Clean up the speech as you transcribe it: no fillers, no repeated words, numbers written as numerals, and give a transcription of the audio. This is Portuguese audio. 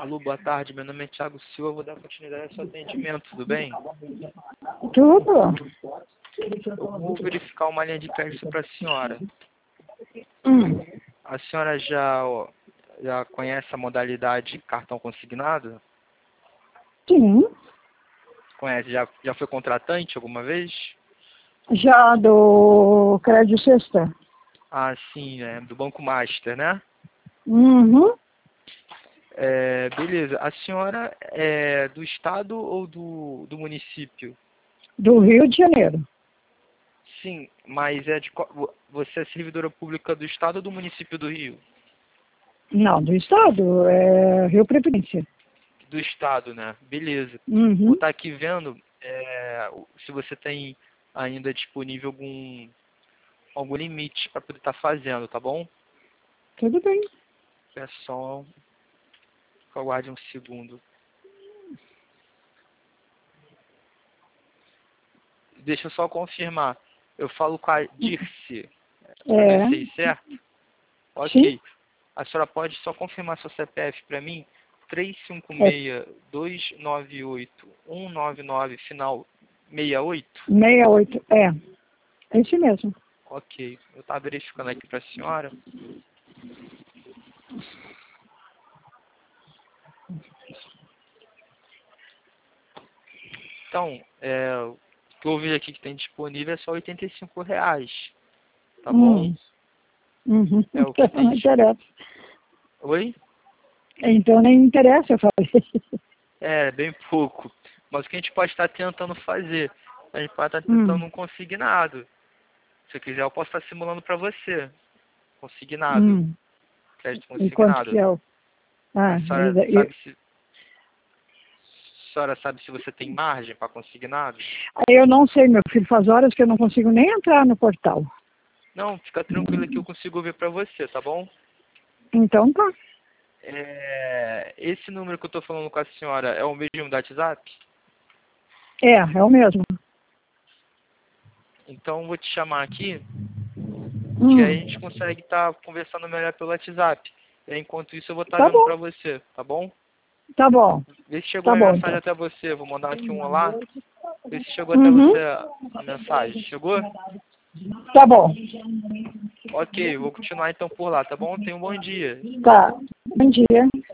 Alô, boa tarde. Meu nome é Thiago Silva. Eu vou dar continuidade ao seu atendimento, tudo bem? Tudo. Eu vou verificar uma linha de crédito para a senhora. Hum. A senhora já conhece a modalidade cartão consignado? Sim. Conhece? Já foi contratante alguma vez? Já do Crédito Sexta. Ah, sim, do Banco Master, né? Uhum. Beleza. A senhora é do estado ou do município? Do Rio de Janeiro. Sim, mas você é servidora pública do estado ou do município do Rio? Não, do Estado. É Rio Previdência. Do estado, né? Beleza. Vou Uhum. estar aqui vendo se você tem ainda disponível algum limite para poder estar fazendo, tá bom? Tudo bem. É só aguarde um segundo. Deixa eu só confirmar. Eu falo com a Dirce. É. Pronunciei certo? Sim. Ok. A senhora pode só confirmar seu CPF para mim? É 356-298-199, final 68? 68. É esse mesmo. Ok. Eu estava verificando aqui para a senhora. Então, o que eu vi aqui que tem disponível é só R$ 85. Tá bom? Uhum. É o que Então tem não interessa. Oi? Então nem interessa, eu falei. É, bem pouco. Mas o que a gente pode estar tentando fazer? A gente pode estar tentando um consignado. Se você quiser, eu posso estar simulando para você. Consignado. Crédito E quanto que consignado. é o... Ah, A senhora sabe se você tem margem para consignado? eu não sei, meu filho, faz horas que eu não consigo nem entrar no portal. Não, fica tranquilo que eu consigo ver para você, tá bom? Então tá. Esse número que eu estou falando com a senhora é o mesmo do WhatsApp? É o mesmo. Então eu vou te chamar aqui, que aí a Hum. gente consegue estar conversando melhor pelo WhatsApp. E aí, enquanto isso eu vou estar Tá vendo bom. para você, tá bom? Tá bom. Vê se chegou Tá a bom, mensagem então. até você. Vou mandar aqui um olá. Vê se chegou até Uhum. você a mensagem. Chegou? Tá bom. Ok, vou continuar então por lá, tá bom? Tenha um bom dia. Tá. Bom dia.